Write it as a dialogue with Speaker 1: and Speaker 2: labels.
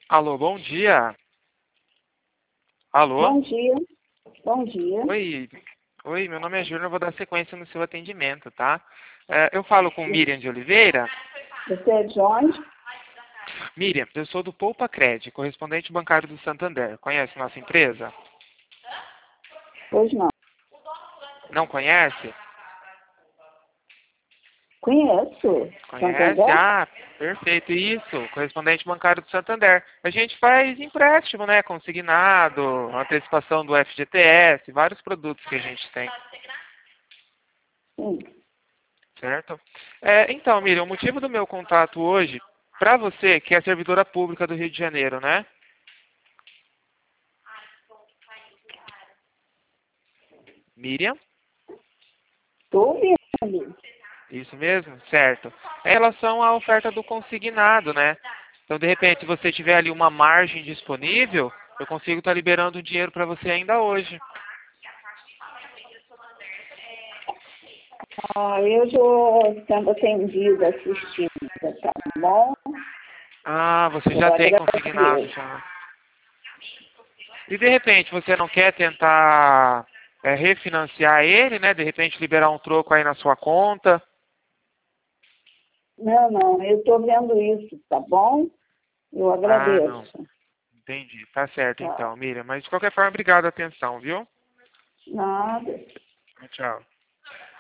Speaker 1: Alô, bom dia. Alô?
Speaker 2: Bom dia. Bom dia.
Speaker 1: Oi. Oi, meu nome é Júnior, eu vou dar sequência no seu atendimento, tá? Eu falo com Miriam de Oliveira.
Speaker 2: Você é de onde?
Speaker 1: Miriam, eu sou do Poupa Cred, correspondente bancário do Santander. Conhece nossa empresa?
Speaker 2: Pois não.
Speaker 1: Não conhece?
Speaker 2: Conheço.
Speaker 1: Conhece?
Speaker 2: Santander?
Speaker 1: Ah, perfeito, isso, correspondente bancário do Santander. A gente faz empréstimo, né, consignado, antecipação do FGTS, vários produtos que a gente tem,
Speaker 2: Sim.
Speaker 1: certo? Então, Miriam, o motivo do meu contato hoje, para você, que é servidora pública do Rio de Janeiro, né? Miriam?
Speaker 2: Estou ouvindo.
Speaker 1: Isso mesmo? Certo. Em relação à oferta do consignado, né? Então, de repente, se você tiver ali uma margem disponível, eu consigo estar liberando o dinheiro para você ainda hoje.
Speaker 2: Eu estou sendo atendida, assistida, tá bom?
Speaker 1: Ah, você
Speaker 2: Eu
Speaker 1: já tem consignado
Speaker 2: agradeço.
Speaker 1: já. E de repente, você não quer tentar refinanciar ele, né? De repente, liberar um troco aí na sua conta?
Speaker 2: Não, eu estou vendo isso, tá bom? Eu
Speaker 1: Ah, não.
Speaker 2: agradeço.
Speaker 1: Entendi. Tá certo
Speaker 2: Tá.
Speaker 1: então, Miriam. Mas de qualquer forma, obrigado a atenção, viu?
Speaker 2: Nada.
Speaker 1: Tchau.